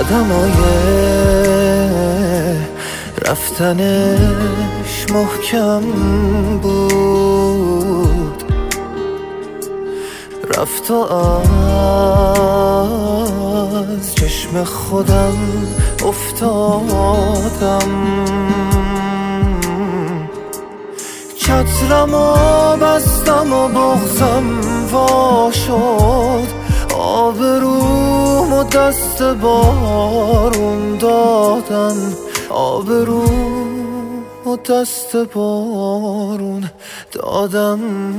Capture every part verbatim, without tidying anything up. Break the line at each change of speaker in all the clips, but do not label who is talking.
قدمای رفتنش محکم بود، رفت و از چشم خودم افتادم. چترم و بستم و بغزم وا شد، آبروم و دست بارون دادم، آبروم و دست بارون دادم.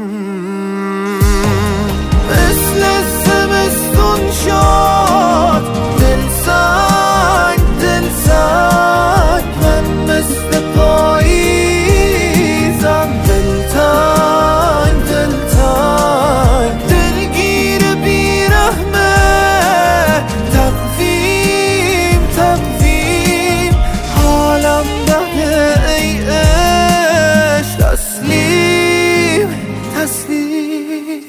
مثل زمستون شد دل سنگ دل سنگ، من مثل پاییزم دل تنگ دل تنگ، دلگیر بیرحمه تقویم تقویم، حالم بده ای عشق تسلیم تسلیم.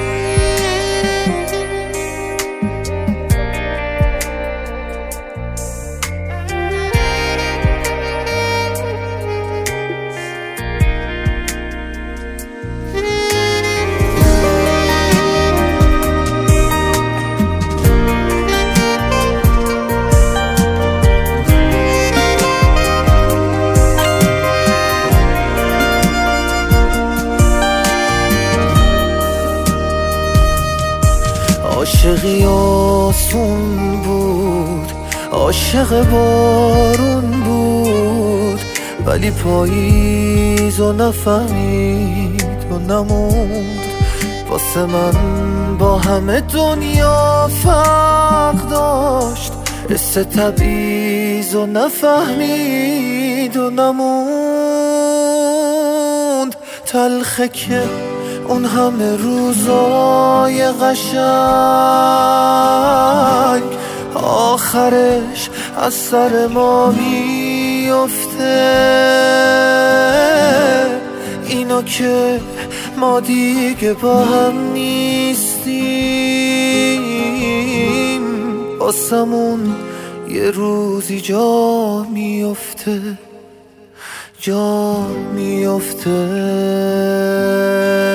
عاشقی آسون بود، عاشق بارون بود، ولی پاییز و نفهمید و نموند. واسه من با همه دنیا فرق داشت، حس تبعیض و نفهمید و نموند. تلخه که اون همه روزای قشنگ آخرش از سر ما میفته. اینو که ما دیگه با هم نیستیم، واسمون یه روزی جا میفته جا میفته.